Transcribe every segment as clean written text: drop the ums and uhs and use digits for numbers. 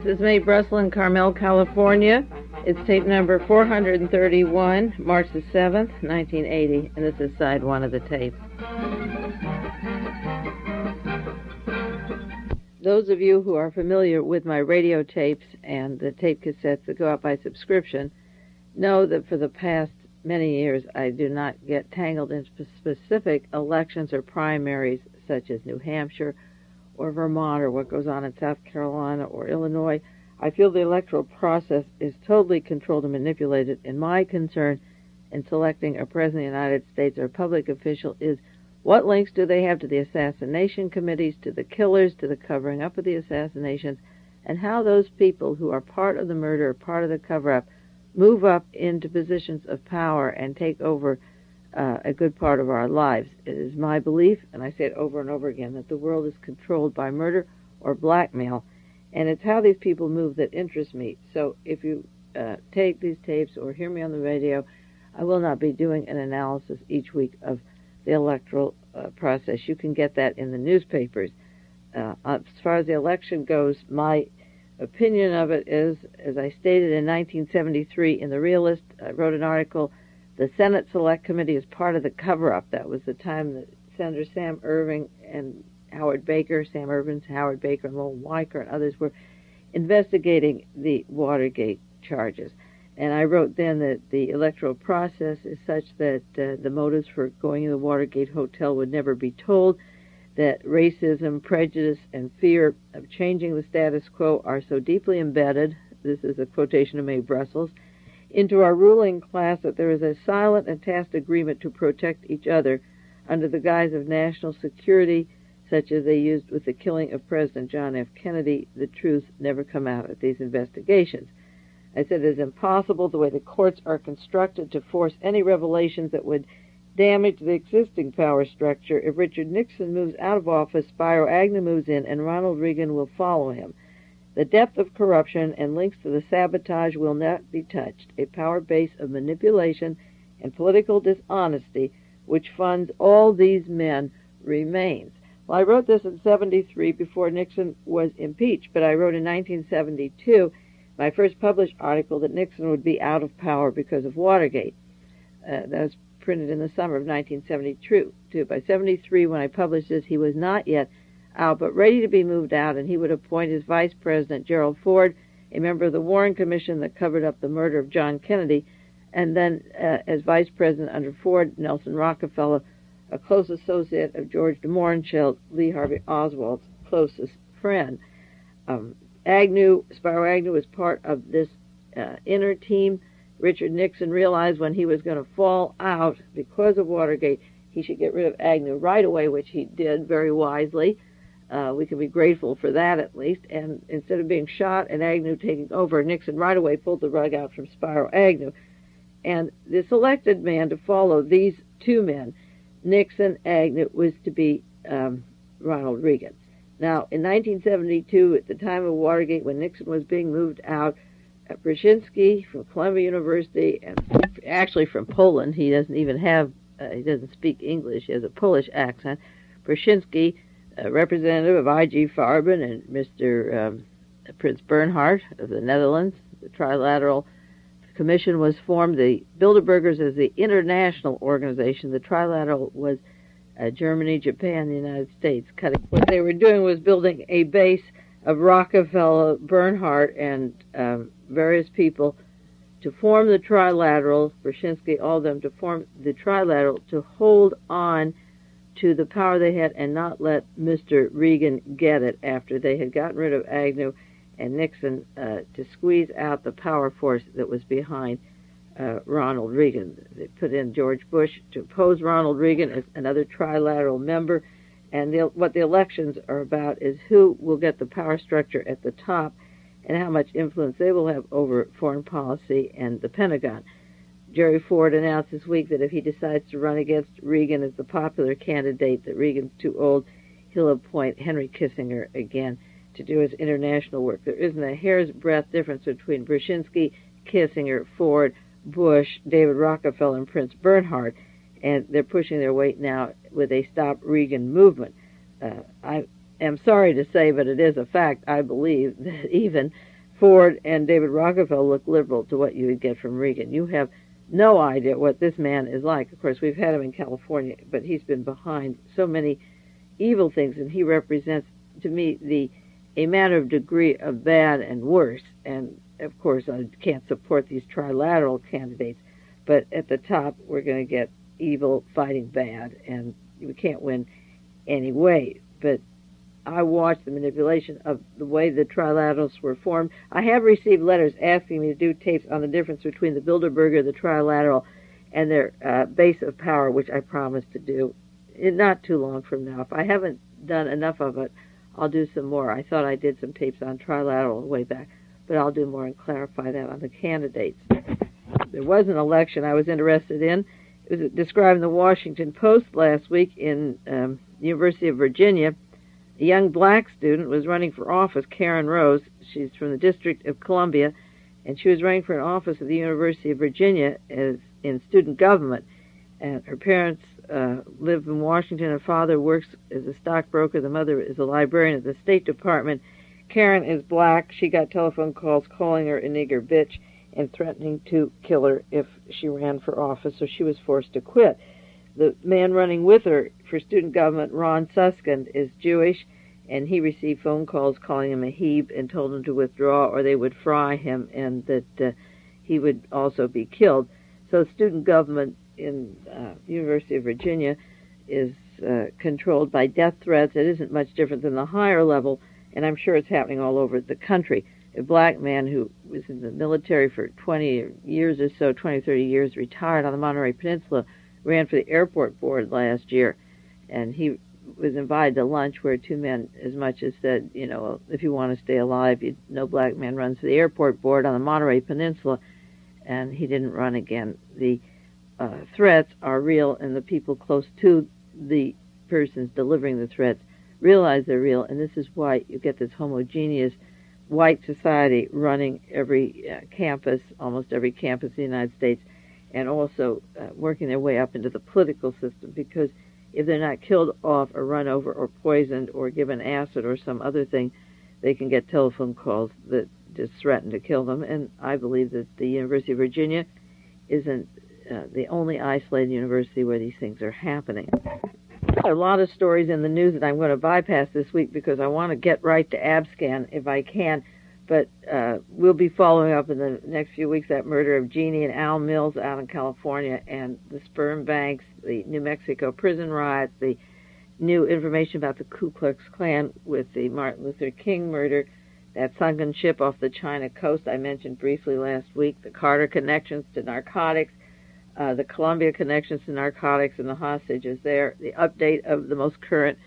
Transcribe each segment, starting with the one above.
is Mae Brussel in Carmel, California. It's tape number 431, March the 7th, 1980, and this is side one of the tape. Those of you who are familiar with my radio tapes and the tape cassettes that go out by subscription know that for the past many years I do not get tangled in specific elections or primaries such as New Hampshire or Vermont or what goes on in South Carolina or Illinois. I feel the electoral process is totally controlled and manipulated, and my concern in selecting a president of the United States or a public official is what links do they have to the assassination committees, to the killers, to the covering up of the assassinations, and how those people who are part of the murder or part of the cover-up move up into positions of power and take over a good part of our lives. It is my belief, and I say it over and over again, that the world is controlled by murder or blackmail, and it's how these people move that interests me. So if you take these tapes or hear me on the radio, I will not be doing an analysis each week of the electoral process. You can get that in the newspapers. As far as the election goes, my opinion of it is, as I stated in 1973 in The Realist, I wrote an article, the Senate Select Committee is part of the cover-up. That was the time that Senator Sam Irving and Howard Baker, Sam Irving, Howard Baker, and Lowell Weicker and others were investigating the Watergate charges. And I wrote then that the electoral process is such that the motives for going to the Watergate Hotel would never be told, that racism, prejudice, and fear of changing the status quo are so deeply embedded, this is a quotation of Mae Brussels, into our ruling class that there is a silent and tacit agreement to protect each other under the guise of national security, such as they used with the killing of President John F. Kennedy. The truth never come out at these investigations. I said it is impossible, the way the courts are constructed, to force any revelations that would damage the existing power structure. If Richard Nixon moves out of office, Spiro Agnew moves in, and Ronald Reagan will follow him. The depth of corruption and links to the sabotage will not be touched. A power base of manipulation and political dishonesty which funds all these men remains. Well, I wrote this in 73 before Nixon was impeached, but I wrote in 1972 my first published article that Nixon would be out of power because of Watergate. That was printed in the summer of 1972. By 73, when I published this, he was not yet out, but ready to be moved out, and he would appoint his vice president, Gerald Ford, a member of the Warren Commission that covered up the murder of John Kennedy, and then as vice president under Ford, Nelson Rockefeller, a close associate of George de Mohrenschildt, Lee Harvey Oswald's closest friend. Spiro Agnew was part of this inner team. Richard Nixon realized when he was going to fall out because of Watergate, he should get rid of Agnew right away, which he did very wisely. We can be grateful for that, at least. And instead of being shot and Agnew taking over, Nixon right away pulled the rug out from Spiro Agnew. And the selected man to follow these two men, Nixon, Agnew, was to be Ronald Reagan. Now, in 1972, at the time of Watergate, when Nixon was being moved out, Brzezinski from Columbia University, and actually from Poland, he doesn't even have, he doesn't speak English, he has a Polish accent. Brzezinski, a representative of I.G. Farben, and Mr. Prince Bernhard of the Netherlands, the Trilateral Commission was formed. The Bilderbergers is the international organization. The Trilateral was Germany, Japan, the United States. What they were doing was building a base of Rockefeller, Bernhardt, and various people to form the Trilateral, Brzezinski, all of them, to form the Trilateral, to hold on to the power they had and not let Mr. Reagan get it after they had gotten rid of Agnew and Nixon, to squeeze out the power force that was behind Ronald Reagan. They put in George Bush to oppose Ronald Reagan as another trilateral member, and what the elections are about is who will get the power structure at the top and how much influence they will have over foreign policy and the Pentagon. Jerry Ford announced this week that if he decides to run against Reagan as the popular candidate, that Reagan's too old, he'll appoint Henry Kissinger again to do his international work. There isn't a hair's breadth difference between Brzezinski, Kissinger, Ford, Bush, David Rockefeller, and Prince Bernhard, and they're pushing their weight now with a Stop Reagan movement. I am sorry to say, but it is a fact, I believe, that even Ford and David Rockefeller look liberal to what you would get from Reagan. You have no idea what this man is like. Of course, we've had him in California, but he's been behind so many evil things, and he represents, to me, a matter of degree of bad and worse. And, of course, I can't support these trilateral candidates, but at the top, we're going to get evil fighting bad, and we can't win anyway. But I watched the manipulation of the way the trilaterals were formed. I have received letters asking me to do tapes on the difference between the Bilderberger, the trilateral, and their base of power, which I promised to do not too long from now. If I haven't done enough of it, I'll do some more. I thought I did some tapes on trilateral way back, but I'll do more and clarify that on the candidates. There was an election I was interested in. It was described in the Washington Post last week in the University of Virginia. A young black student was running for office, Karen Rose. She's from the District of Columbia, and she was running for an office at the University of Virginia in student government. And her parents live in Washington. Her father works as a stockbroker. The mother is a librarian at the State Department. Karen is black. She got telephone calls calling her a nigger bitch and threatening to kill her if she ran for office, so she was forced to quit. The man running with her for student government, Ron Suskind, is Jewish, and he received phone calls calling him a Heb and told him to withdraw or they would fry him and that he would also be killed. So student government in University of Virginia is controlled by death threats. It isn't much different than the higher level, and I'm sure it's happening all over the country. A black man who was in the military for 20 years or so, 20, 30 years, retired on the Monterey Peninsula, ran for the airport board last year, and he was invited to lunch where two men as much as said, you know, if you want to stay alive, no black man runs for the airport board on the Monterey Peninsula, and he didn't run again. The threats are real, and the people close to the persons delivering the threats realize they're real, and this is why you get this homogeneous white society running every campus, almost every campus in the United States, and also working their way up into the political system, because if they're not killed off or run over or poisoned or given acid or some other thing, they can get telephone calls that just threaten to kill them. And I believe that the University of Virginia isn't the only isolated university where these things are happening. There are a lot of stories in the news that I'm going to bypass this week because I want to get right to Abscan if I can, but we'll be following up in the next few weeks that murder of Jeannie and Al Mills out in California, and the sperm banks, the New Mexico prison riots, the new information about the Ku Klux Klan with the Martin Luther King murder, that sunken ship off the China coast I mentioned briefly last week, the Carter connections to narcotics, the Columbia connections to narcotics and the hostages there, the update of the most current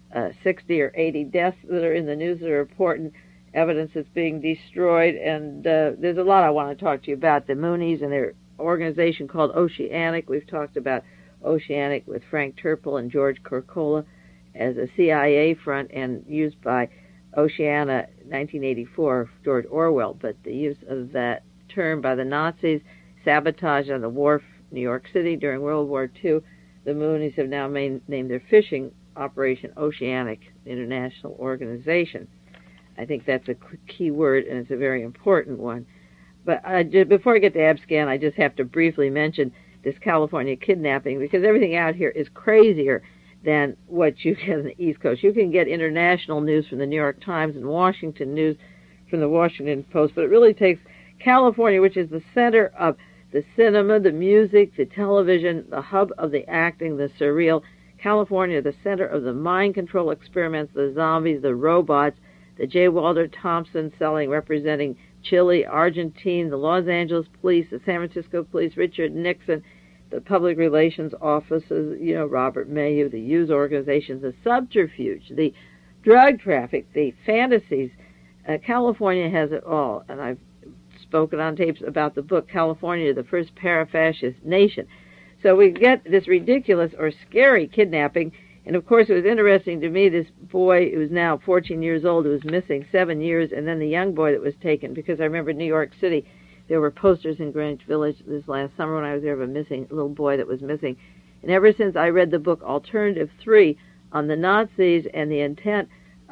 60 or 80 deaths that are in the news that are important, evidence that's being destroyed, and there's a lot I want to talk to you about. The Moonies and their organization called Oceanic. We've talked about Oceanic with Frank Turple and George Corcola as a CIA front and used by Oceana 1984, George Orwell, but the use of that term by the Nazis, sabotage on the wharf, New York City during World War II. The Moonies have now named their fishing operation Oceanic International Organization. I think that's a key word, and it's a very important one. But before I get to Abscan, I just have to briefly mention this California kidnapping, because everything out here is crazier than what you get on the East Coast. You can get international news from the New York Times and Washington news from the Washington Post, but it really takes California, which is the center of the cinema, the music, the television, the hub of the acting, the surreal. California, the center of the mind control experiments, the zombies, the robots, the J. Walter Thompson selling, representing Chile, Argentina, the Los Angeles police, the San Francisco police, Richard Nixon, the public relations offices, you know, Robert Mayhew, the youth organizations, the subterfuge, the drug traffic, the fantasies. California has it all, and I've spoken on tapes about the book California, the First Parafascist Nation. So we get this ridiculous or scary kidnapping, and of course it was interesting to me, this boy who was now 14 years old, who was missing 7 years, and then the young boy that was taken, because I remember New York City, there were posters in Greenwich Village this last summer when I was there of a missing little boy that was missing. And ever since I read the book Alternative 3 on the Nazis and the intent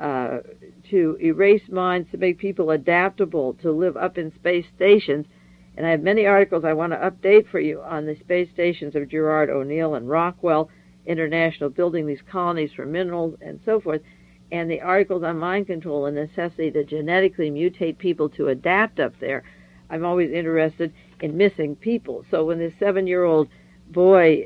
to erase minds, to make people adaptable, to live up in space stations. And I have many articles I want to update for you on the space stations of Gerard O'Neill and Rockwell International, building these colonies for minerals and so forth, and the articles on mind control and necessity to genetically mutate people to adapt up there. I'm always interested in missing people. So when this 7-year-old boy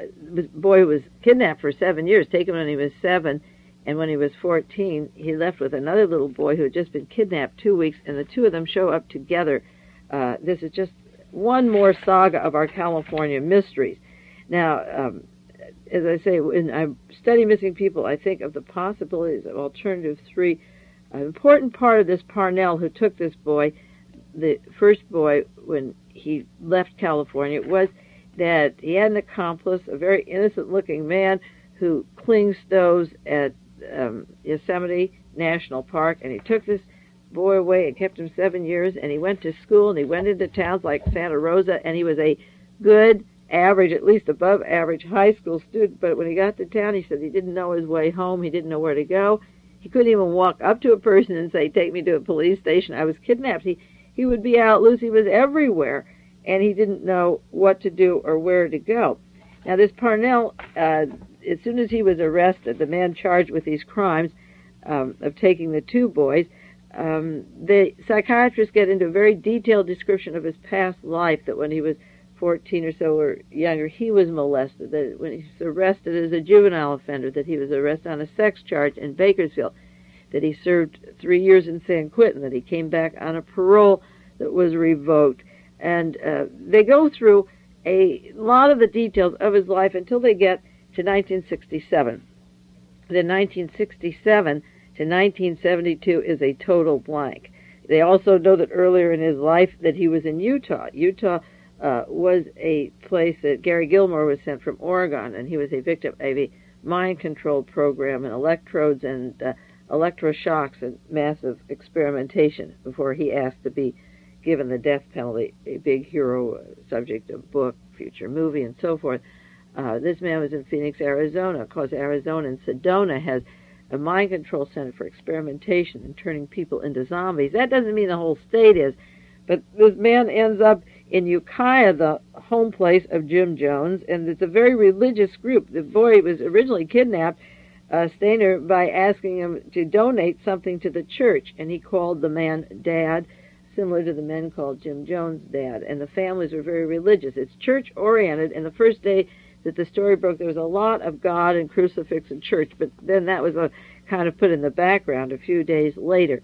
was kidnapped for 7 years, taken when he was 7, and when he was 14, he left with another little boy who had just been kidnapped 2 weeks, and the two of them show up together. This is just one more saga of our California mysteries. Now, as I say, when I study missing people, I think of the possibilities of alternative 3. An important part of this Parnell, who took this boy, the first boy, when he left California, was that he had an accomplice, a very innocent-looking man who cleaned stoves at Yosemite National Park, and he took this boy away and kept him 7 years, and he went to school, and he went into towns like Santa Rosa, and he was a good, average, at least above average high school student, but when he got to town, he said he didn't know his way home, he didn't know where to go, he couldn't even walk up to a person and say, take me to a police station, I was kidnapped. He would be out loose, he was everywhere, and he didn't know what to do or where to go. Now this Parnell, as soon as he was arrested, the man charged with these crimes of taking the two boys, the psychiatrists get into a very detailed description of his past life, that when he was 14 or so or younger, he was molested, that when he was arrested as a juvenile offender, that he was arrested on a sex charge in Bakersfield, that he served 3 years in San Quentin, that he came back on a parole that was revoked. And they go through a lot of the details of his life until they get to 1967. Then 1967 to 1972 is a total blank. They also know that earlier in his life that he was in Utah. Utah was a place that Gary Gilmore was sent from Oregon, and he was a victim of a mind-control program and electrodes and electroshocks and massive experimentation before he asked to be given the death penalty, a big hero subject of book, future movie, and so forth. This man was in Phoenix, Arizona, because Arizona and Sedona has a mind control center for experimentation and turning people into zombies. That doesn't mean the whole state is, but this man ends up in Ukiah, the home place of Jim Jones, and it's a very religious group. The boy was originally kidnapped, Stainer, by asking him to donate something to the church, and he called the man Dad, similar to the men called Jim Jones Dad, and the families were very religious. It's church-oriented, and the first day that the story broke, there was a lot of God and crucifix and church, but then that was kind of put in the background a few days later.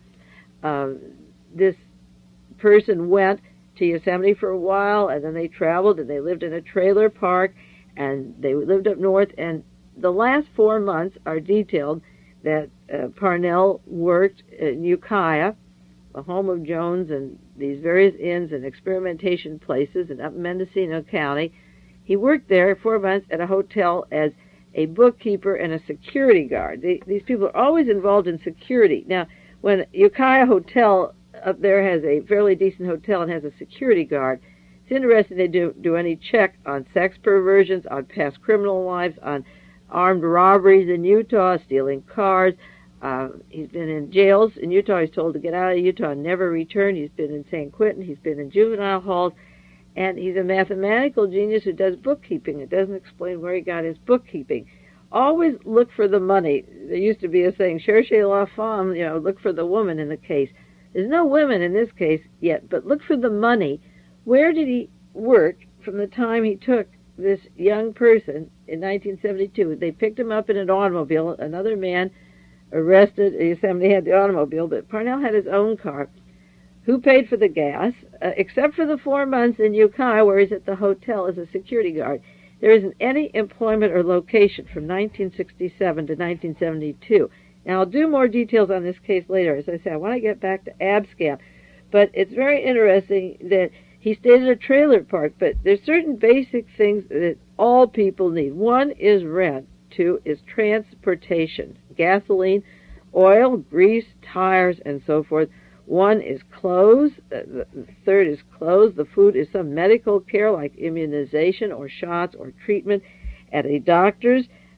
This person went to Yosemite for a while, and then they traveled, and they lived in a trailer park, and they lived up north, and the last 4 months are detailed that Parnell worked in Ukiah, the home of Jones, and these various inns and experimentation places in up Mendocino County. He worked there 4 months at a hotel as a bookkeeper and a security guard. These people are always involved in security. Now, when Ukiah Hotel up there has a fairly decent hotel and has a security guard, it's interesting they do any check on sex perversions, on past criminal lives, on armed robberies in Utah, stealing cars. He's been in jails in Utah. He's told to get out of Utah and never return. He's been in San Quentin. He's been in juvenile halls. And he's a mathematical genius who does bookkeeping. It doesn't explain where he got his bookkeeping. Always look for the money. There used to be a saying, cherchez la femme, look for the woman in the case. There's no women in this case yet, but look for the money. Where did he work from the time he took this young person in 1972? They picked him up in an automobile. Another man arrested. Yosemite had the automobile, but Parnell had his own car. Who paid for the gas? Except for the 4 months in Ukiah where he's at the hotel as a security guard. There isn't any employment or location from 1967 to 1972. Now, I'll do more details on this case later. As I say, I want to get back to Abscam. But it's very interesting that he stayed at a trailer park, but there's certain basic things that all people need. One is rent. 2 is transportation, gasoline, oil, grease, tires, and so forth. 1 is clothes. The 3rd is clothes. The food is some medical care like immunization or shots or treatment at a doctor's.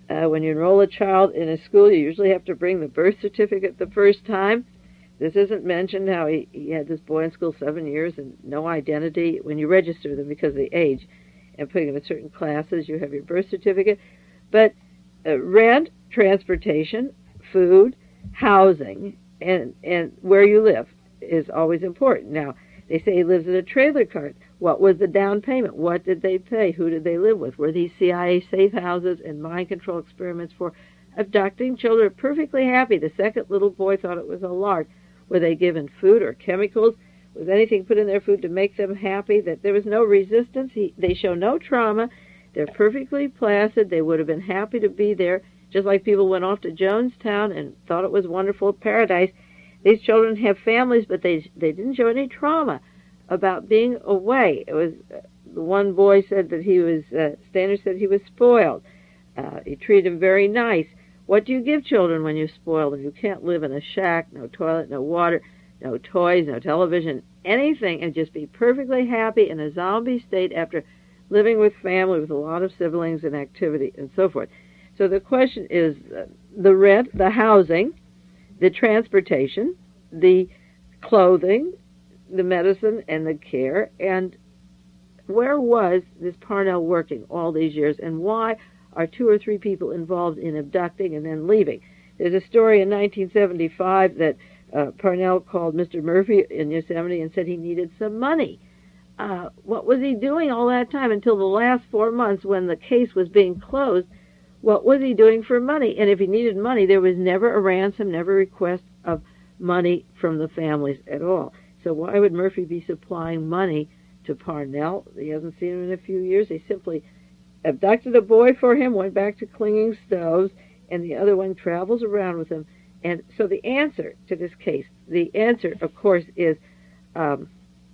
When you enroll a child in a school, you usually have to bring the birth certificate the first time. This isn't mentioned how he had this boy in school 7 years and no identity. When you register them because of the age and putting them in certain classes, you have your birth certificate. But rent, transportation, food, housing, and where you live is always important. Now, they say he lives in a trailer park. What was the down payment? What did they pay? Who did they live with? Were these CIA safe houses and mind control experiments for abducting children? Perfectly happy. The second little boy thought it was a lark. Were they given food or chemicals? Was anything put in their food to make them happy? That there was no resistance? They show no trauma. They're perfectly placid. They would have been happy to be there, just like people went off to Jonestown and thought it was wonderful paradise. These children have families, but they didn't show any trauma about being away. It was the one boy said that he was, Standard said he was spoiled. He treated him very nice. What do you give children when you spoil them? You can't live in a shack, no toilet, no water, no toys, no television, anything, and just be perfectly happy in a zombie state after living with family with a lot of siblings and activity and so forth. So the question is the rent, the housing, the transportation, the clothing, the medicine, and the care, and where was this Parnell working all these years, and why are 2 or 3 people involved in abducting and then leaving? There's a story in 1975 that Parnell called Mr. Murphy in Yosemite and said he needed some money. What was he doing all that time until the last 4 months when the case was being closed? What was he doing for money? And if he needed money, there was never a ransom, never a request of money from the families at all. So why would Murphy be supplying money to Parnell? He hasn't seen him in a few years. He simply abducted a boy for him, went back to clinging stoves, and the other one travels around with him. And so the answer to this case, the answer, of course, is not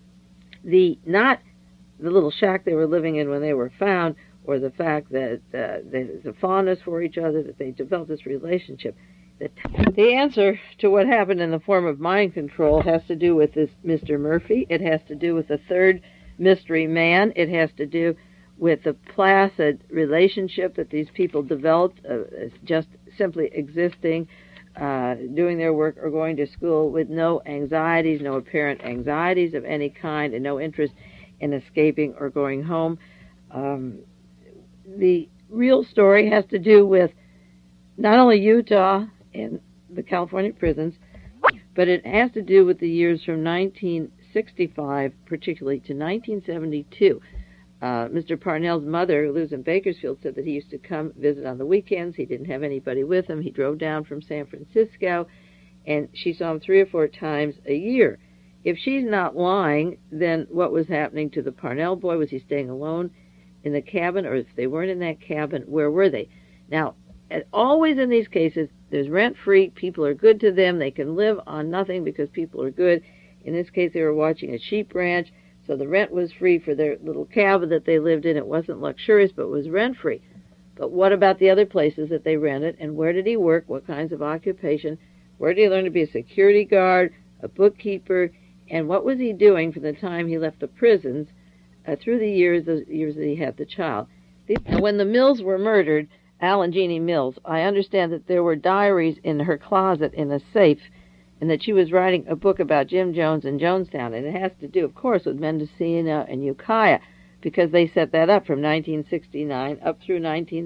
the little shack they were living in when they were found, or the fact that there's a fondness for each other, that they developed this relationship. The answer to what happened in the form of mind control has to do with this Mr. Murphy. It has to do with the third mystery man. It has to do with the placid relationship that these people developed, just simply existing, doing their work or going to school with no anxieties, no apparent anxieties of any kind, and no interest in escaping or going home. The real story has to do with not only Utah and the California prisons, but it has to do with the years from 1965, particularly, to 1972. Mr. Parnell's mother, who lives in Bakersfield, said that he used to come visit on the weekends. He didn't have anybody with him. He drove down from San Francisco, and she saw him 3 or 4 times a year. If she's not lying, then what was happening to the Parnell boy? Was he staying alone in the cabin, or if they weren't in that cabin, where were they? Now, always in these cases, there's rent-free. People are good to them. They can live on nothing because people are good. In this case, they were watching a sheep ranch, so the rent was free for their little cabin that they lived in. It wasn't luxurious, but it was rent-free. But what about the other places that they rented, and where did he work? What kinds of occupation? Where did he learn to be a security guard, a bookkeeper, and what was he doing from the time he left the prisons through the years that he had the child? When the Mills were murdered, Al and Jeannie Mills, I understand that there were diaries in her closet in a safe, and that she was writing a book about Jim Jones and Jonestown, and it has to do, of course, with Mendocino and Ukiah, because they set that up from 1969 up through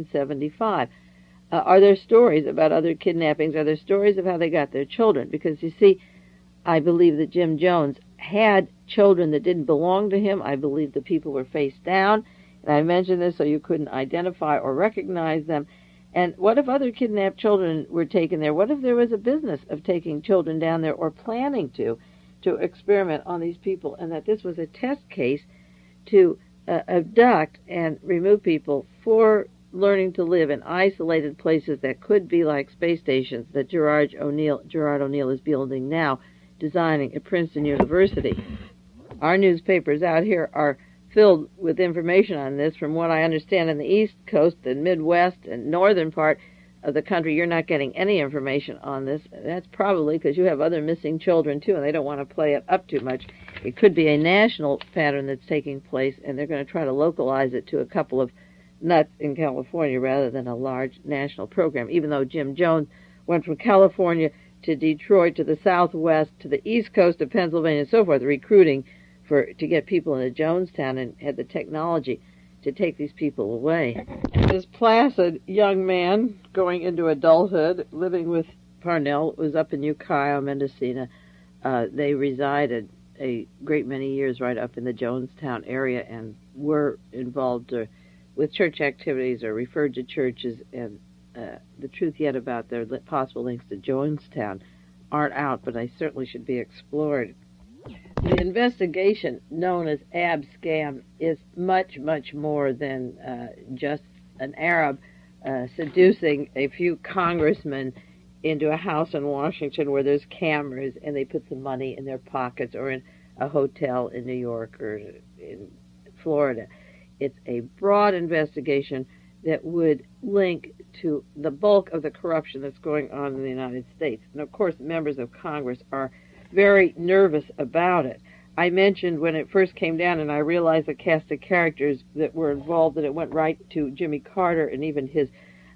1975. Are there stories about other kidnappings? Are there stories of how they got their children? Because, you see, I believe that Jim Jones had children that didn't belong to him. I believe the people were face down, and I mentioned this so you couldn't identify or recognize them. And what if other kidnapped children were taken there? What if there was a business of taking children down there or planning to experiment on these people, and that this was a test case to abduct and remove people for learning to live in isolated places that could be like space stations that Gerard O'Neill is building now, designing at Princeton University. Our newspapers out here are filled with information on this. From what I understand, in the East Coast, the Midwest, and northern part of the country, you're not getting any information on this. That's probably because you have other missing children, too, and they don't want to play it up too much. It could be a national pattern that's taking place, and they're going to try to localize it to a couple of nuts in California rather than a large national program, even though Jim Jones went from California to Detroit to the Southwest to the East Coast of Pennsylvania and so forth, recruiting to get people into Jonestown, and had the technology to take these people away. This placid young man going into adulthood, living with Parnell, was up in Ukiah, Mendocino. They resided a great many years right up in the Jonestown area and were involved with church activities or referred to churches, and the truth yet about their possible links to Jonestown aren't out, but they certainly should be explored. The investigation known as Abscam is much, much more than just an Arab seducing a few congressmen into a house in Washington where there's cameras and they put some money in their pockets, or in a hotel in New York or in Florida. It's a broad investigation that would link to the bulk of the corruption that's going on in the United States. And of course, members of Congress are very nervous about it. I mentioned when it first came down and I realized the cast of characters that were involved, that it went right to Jimmy Carter and even his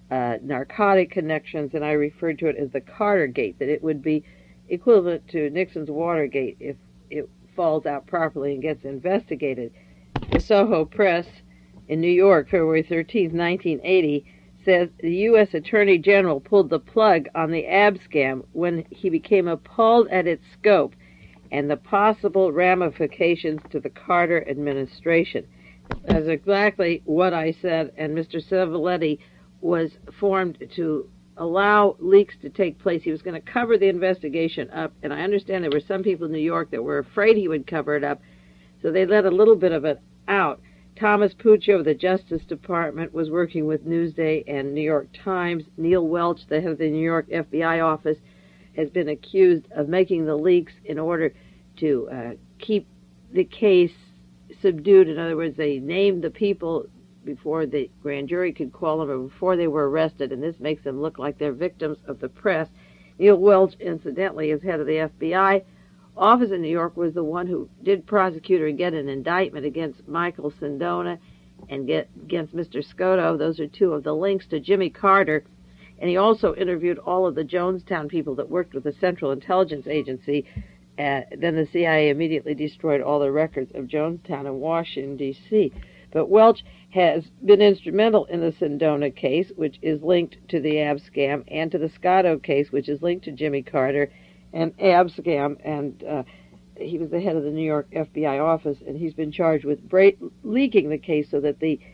narcotic connections, and I referred to it as the Cartergate, that it would be equivalent to Nixon's Watergate if it falls out properly and gets investigated. The Soho Press in New York, February 13, 1980, says the U.S. Attorney General pulled the plug on the Abscam when he became appalled at its scope and the possible ramifications to the Carter administration. That's exactly what I said, and Mr. Civiletti was formed to allow leaks to take place. He was going to cover the investigation up, and I understand there were some people in New York that were afraid he would cover it up, so they let a little bit of it out. Thomas Puccio of the Justice Department was working with Newsday and New York Times. Neil Welch, the head of the New York FBI office, has been accused of making the leaks in order to keep the case subdued. In other words, they named the people before the grand jury could call them or before they were arrested, and this makes them look like they're victims of the press. Neil Welch, incidentally, as head of the FBI office in New York, was the one who did prosecute or get an indictment against Michael Sindona and against Mr. Scotto. Those are two of the links to Jimmy Carter. And he also interviewed all of the Jonestown people that worked with the Central Intelligence Agency. Then the CIA immediately destroyed all the records of Jonestown and Washington, D.C. But Welch has been instrumental in the Sindona case, which is linked to the Abscam, and to the Scotto case, which is linked to Jimmy Carter and Abscam, and he was the head of the New York FBI office, and he's been charged with leaking the case so that the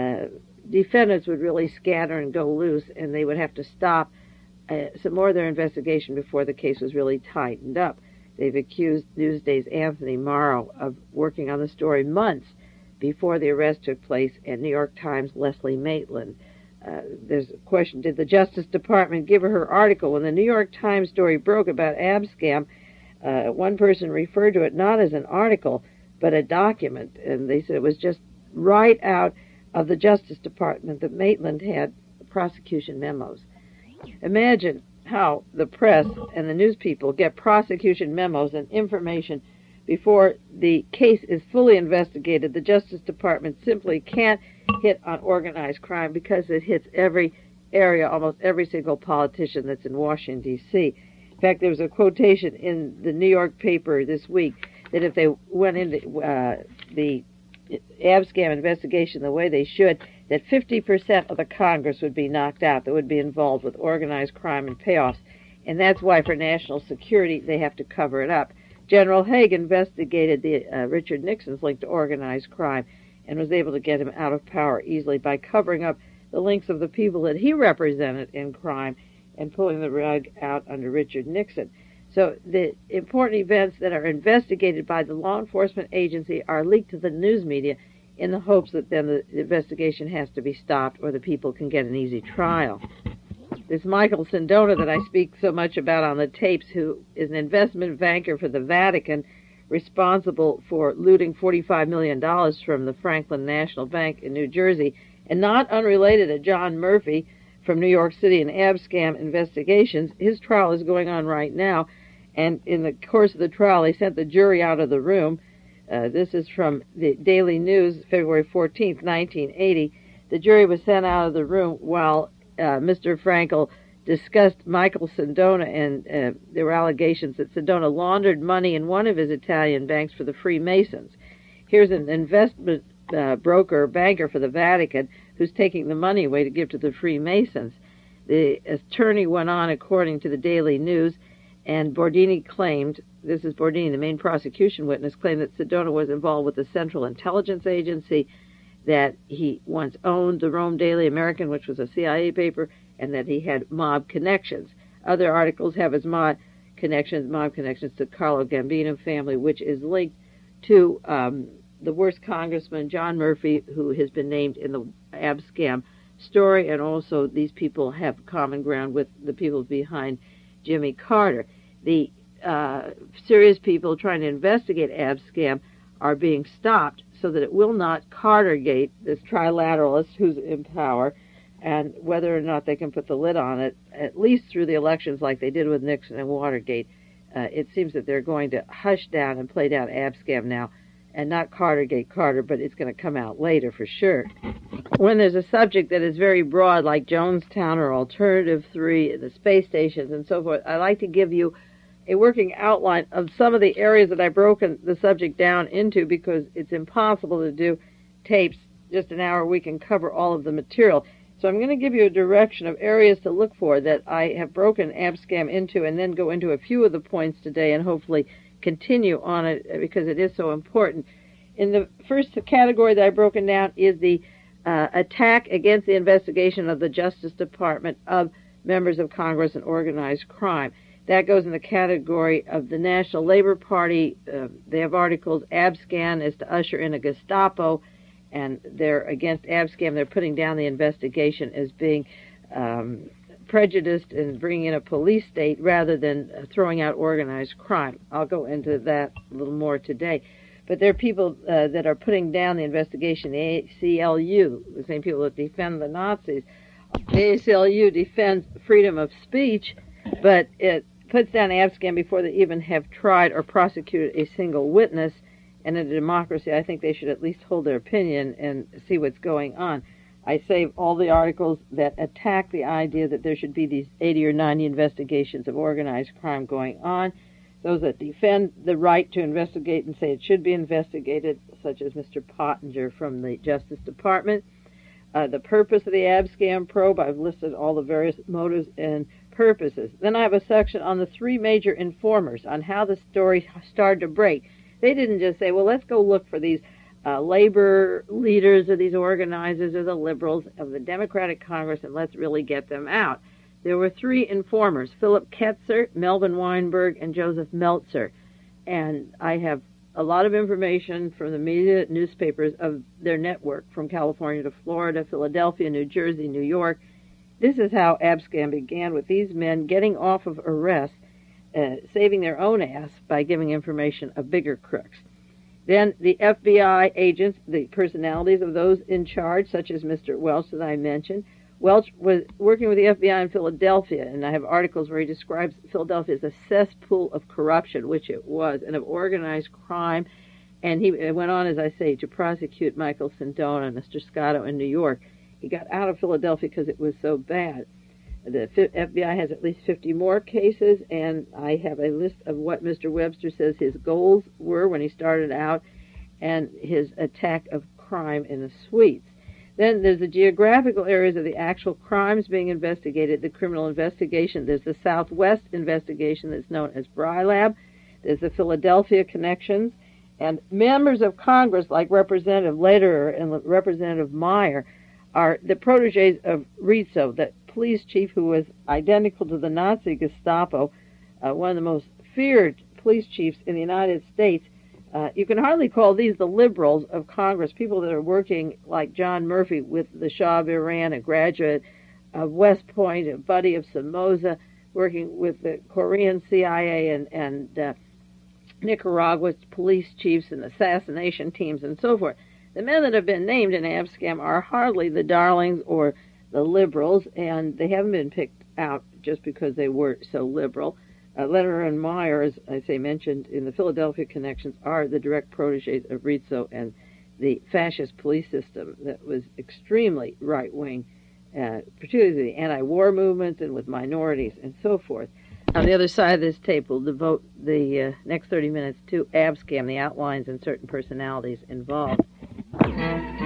defendants would really scatter and go loose, and they would have to stop some more of their investigation before the case was really tightened up. They've accused Newsday's Anthony Morrow of working on the story months before the arrest took place, and New York Times' Leslie Maitland. There's a question, did the Justice Department give her article? When the New York Times story broke about Abscam, one person referred to it not as an article, but a document, and they said it was just right out of the Justice Department that Maitland had prosecution memos. Imagine how the press and the news people get prosecution memos and information before the case is fully investigated. The Justice Department simply can't hit on organized crime because it hits every area, almost every single politician that's in Washington, D.C. In fact, there was a quotation in the New York paper this week that if they went into the Abscam investigation the way they should, that 50% of the Congress would be knocked out that would be involved with organized crime and payoffs. And that's why for national security they have to cover it up. General Haig investigated Richard Nixon's link to organized crime and was able to get him out of power easily by covering up the links of the people that he represented in crime and pulling the rug out under Richard Nixon. So the important events that are investigated by the law enforcement agency are leaked to the news media in the hopes that then the investigation has to be stopped or the people can get an easy trial. This Michael Sindona that I speak so much about on the tapes, who is an investment banker for the Vatican, responsible for looting $45 million from the Franklin National Bank in New Jersey, and not unrelated to John Murphy from New York City and Abscam investigations. His trial is going on right now, and in the course of the trial, they sent the jury out of the room. This is from the Daily News, February 14th, 1980. the jury was sent out of the room while Mr. Frankel discussed Michael Sindona, and there were allegations that Sindona laundered money in one of his Italian banks for the Freemasons. Here's an investment banker for the Vatican, who's taking the money away to give to the Freemasons. The attorney went on, according to the Daily News, and Bordini claimed, this is Bordini, the main prosecution witness, claimed that Sindona was involved with the Central Intelligence Agency, that he once owned the Rome Daily American, which was a CIA paper, and that he had mob connections. Other articles have his mob connections to Carlo Gambino family, which is linked to the worst congressman, John Murphy, who has been named in the Abscam story, and also these people have common ground with the people behind Jimmy Carter. The serious people trying to investigate Abscam are being stopped so that it will not Cartergate, this trilateralist who's in power, and whether or not they can put the lid on it, at least through the elections like they did with Nixon and Watergate. It seems that they're going to hush down and play down Abscam now, and not Cartergate Carter, but it's going to come out later for sure. When there's a subject that is very broad, like Jonestown or Alternative 3, the space stations and so forth, I like to give you a working outline of some of the areas that I've broken the subject down into, because it's impossible to do tapes just an hour a week and cover all of the material. So I'm going to give you a direction of areas to look for that I have broken Abscam into, and then go into a few of the points today and hopefully continue on it because it is so important. In the first category that I've broken down is the attack against the investigation of the Justice Department of members of Congress and organized crime. That goes in the category of the National Labor Party. They have articles, Abscam is to usher in a Gestapo, and they're against Abscam. They're putting down the investigation as being prejudiced and bringing in a police state rather than throwing out organized crime. I'll go into that a little more today. But there are people that are putting down the investigation, the ACLU, the same people that defend the Nazis. The ACLU defends freedom of speech, but it puts down Abscam before they even have tried or prosecuted a single witness. And in a democracy, I think they should at least hold their opinion and see what's going on. I save all the articles that attack the idea that there should be these 80 or 90 investigations of organized crime going on. Those that defend the right to investigate and say it should be investigated, such as Mr. Pottinger from the Justice Department. The purpose of the Abscam probe, I've listed all the various motives and purposes. Then I have a section on the three major informers, on how the story started to break. They didn't just say, well, let's go look for these labor leaders or these organizers or the liberals of the Democratic Congress and let's really get them out. There were three informers, Philip Ketzer, Melvin Weinberg, and Joseph Meltzer. And I have a lot of information from the media newspapers of their network from California to Florida, Philadelphia, New Jersey, New York. This is how Abscam began, with these men getting off of arrest, saving their own ass by giving information of bigger crooks. Then the FBI agents, the personalities of those in charge, such as Mr. Welch that I mentioned. Welch was working with the FBI in Philadelphia, and I have articles where he describes Philadelphia as a cesspool of corruption, which it was, and of organized crime. And he went on, as I say, to prosecute Michael Sindona and Mr. Scotto in New York. He got out of Philadelphia because it was so bad. The FBI has at least 50 more cases, and I have a list of what Mr. Webster says his goals were when he started out, and his attack of crime in the suites. Then there's the geographical areas of the actual crimes being investigated, the criminal investigation. There's the Southwest investigation that's known as BRILAB. There's the Philadelphia connections. And members of Congress, like Representative Lederer and Representative Meyer, are the protégés of Rizzo, that police chief who was identical to the Nazi Gestapo, one of the most feared police chiefs in the United States. You can hardly call these the liberals of Congress, people that are working like John Murphy with the Shah of Iran, a graduate of West Point, a buddy of Somoza, working with the Korean CIA and Nicaragua's police chiefs and assassination teams and so forth. The men that have been named in Abscam are hardly the darlings or the liberals, and they haven't been picked out just because they were so liberal. Lederer and Meyer, as I say, mentioned in the Philadelphia connections, are the direct protégés of Rizzo and the fascist police system that was extremely right-wing, particularly the anti-war movement and with minorities and so forth. On the other side of this tape, we'll devote the next 30 minutes to Abscam, the outlines and certain personalities involved.